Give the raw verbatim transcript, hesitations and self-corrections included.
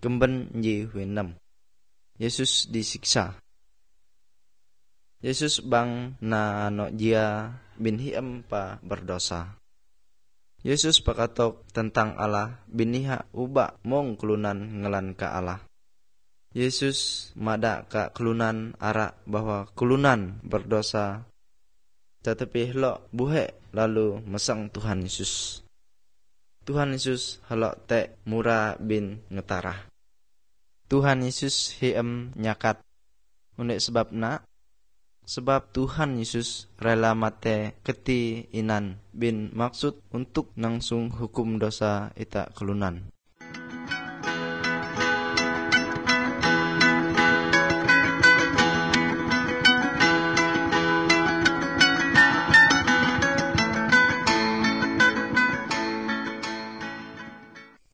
Kemben Nji Winem. Yesus disiksa. Yesus bang na ano dia bin hiem pa berdosa. Yesus pakatok tentang Allah biniha ubak mong kelunan ngelan ka Allah. Yesus mada ka kelunan arak bahwa kelunan berdosa. Tetapi helok buhe lalu mesang Tuhan Yesus. Tuhan Yesus helok te murah bin ngetarah. Tuhan Yesus hiem nyakat. Unik sebab nak. Sebab Tuhan Yesus rela mate keti inan bin maksud untuk nangsung hukum dosa ita kelunan.